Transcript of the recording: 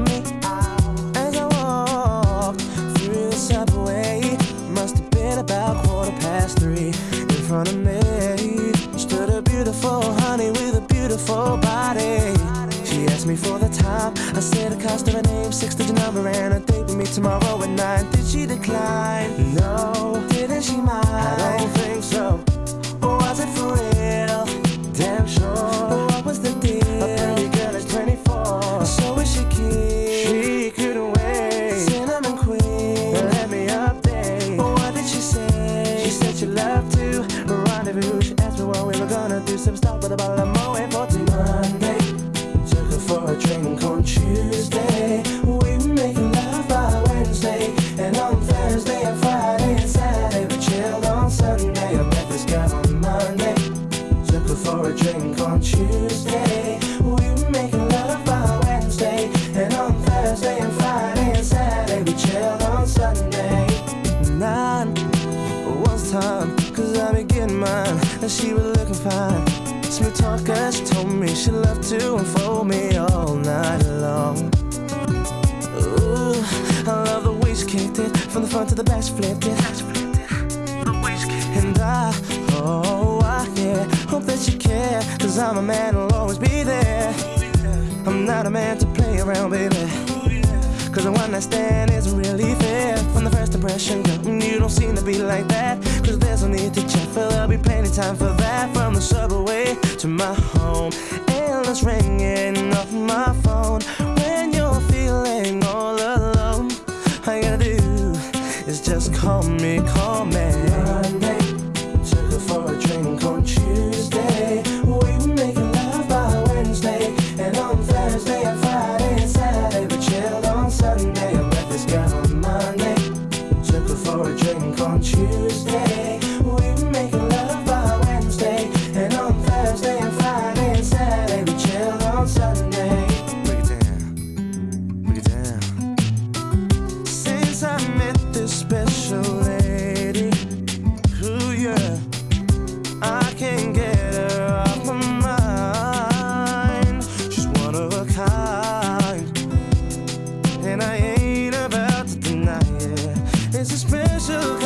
me as I walked through the subway. Must have been about 3:15. In front of me stood a beautiful honey with a beautiful body. She asked me for the time. I said the cost of her name, 6-digit number, and a date with me tomorrow at 9. Did she decline? No. Didn't she mind? I don't think so. Was it for real? Damn sure. What was the deal? A pretty girl is 24. So is she keen? She couldn't wait. Cinnamon queen, let me update. What did she say? She said she loved to rendezvous. She asked me what we were gonna do. Some stop with a bottle of Moet for Monday. Took her for a drink on Tuesday. We were making love by Wednesday. And on Thursday and Friday and Saturday we chilled on Sunday. I met this girl on Monday. Took her for a drink on Tuesday. We were making love by Wednesday. And on Thursday and Friday and Saturday we chilled on Sunday. 9 was time, cause I be getting mine. And she was looking fine. Smooth talker, she told me she loved to unfold me all night long. Ooh, I love the way she kicked it. From the front to the back she flipped it. And I yeah, hope that you care. Cause I'm a man who'll always be there. I'm not a man to play around, baby. Cause a one night stand isn't really fair. From the first impression, girl, you don't seem to be like that. Cause there's no need to check, for there'll be plenty time for that. From the subway to my home, endless ringing off my phone. When you're feeling all alone, all you gotta do is just call me. Monday, took her for a drink on Tuesday. We were making love by Wednesday. And on Thursday and Friday and Saturday we chilled on Sunday. I met this girl on Monday. Took her for a drink on Tuesday. We were making love by Wednesday. And on Thursday and Friday and Saturday we chilled on Sunday. Break it down. Since I met this special lady, ooh yeah, I can't get her off my mind. She's one of a kind, and I ain't about to deny it. It's a special